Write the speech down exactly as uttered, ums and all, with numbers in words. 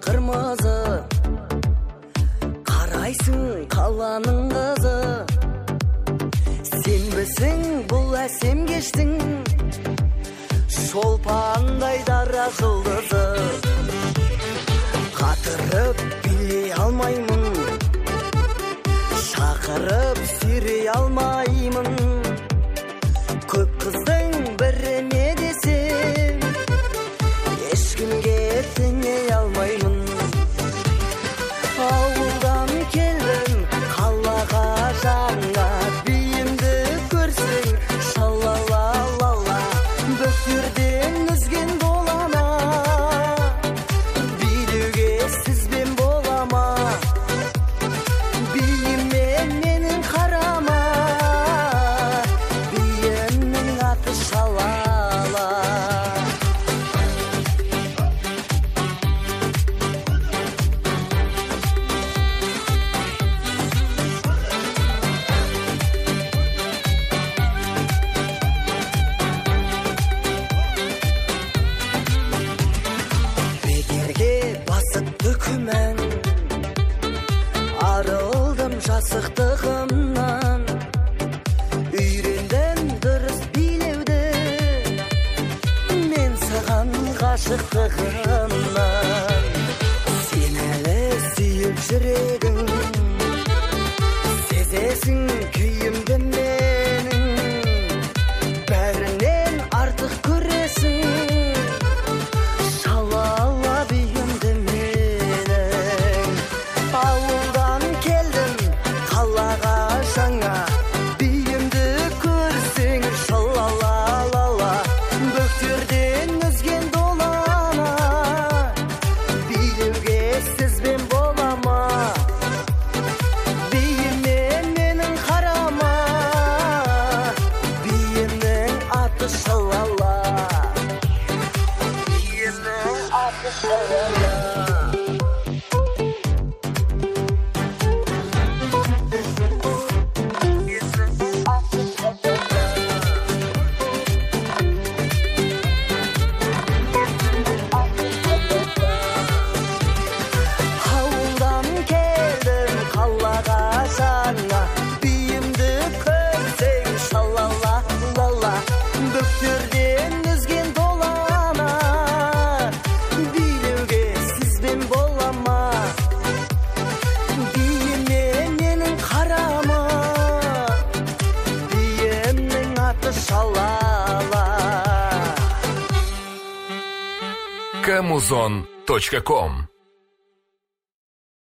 қырмызы, қарайсың қаланың қызы. Сенбісің бұл әсем кештің, шолпандай дара жұлдызы. Қатырып билей алмаймын, шақырып сүйрей алмаймын. Көп қыздың біріне десем, ешкімге теңей алмаймын. Ауылдан келдім қалаға жаңа, биімді көрсең шалала-лала. Бөктерден үзген болама, билеуге сізбен болама. Биіме менің қарама, биімнің аты шалала. Бекерге басып бүкімен, арылдым жасықтығымнан. Үйрендім дұрыс билеуді, мен саған ғашықтығымнан. Сен әлі сүйіп жүрегің, сезесің күйімді менің. Бәрінен артық көресің, шалала биімді менің. Ауылдан келдім қалаға жаңа, биімді көрсең шалала-лала. Бөктерден үзген долана, билеуге сізбен болама. Биіме менің қарама, биімнің аты шалала. Биімнің аты шалала. Ауылдан келдім қалаға жаңа, биімді көрсең шалала-лала. Бөктерден үзген долана, билеуге сізбен болама. Биіме менің қарама, биімнің аты шалала. камузон точка ком